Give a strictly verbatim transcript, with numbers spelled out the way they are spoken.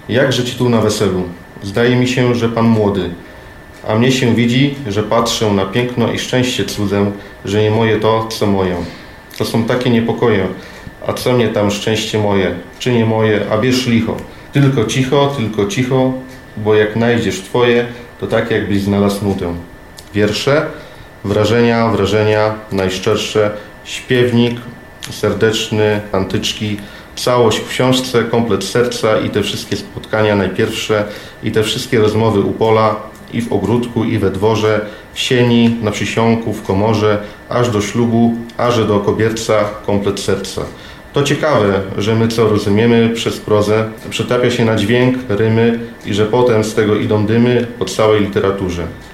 Jakże ci tu na weselu? Zdaje mi się, że pan młody, a mnie się widzi, że patrzę na piękno i szczęście cudze, że nie moje to, co moje. To są takie niepokoje, a co mnie tam szczęście moje, czy nie moje, a bierz licho. Tylko cicho, tylko cicho, bo jak znajdziesz twoje, to tak jakbyś znalazł nutę. Wiersze, wrażenia, wrażenia najszczersze, śpiewnik serdeczny, antyczki, całość w książce, komplet serca i te wszystkie spotkania najpierwsze i te wszystkie rozmowy u pola i w ogródku i we dworze, w sieni, na przysionku, w komorze, aż do ślubu, aż do kobierca, komplet serca. To ciekawe, że my co rozumiemy przez prozę przetapia się na dźwięk, rymy i że potem z tego idą dymy po całej literaturze.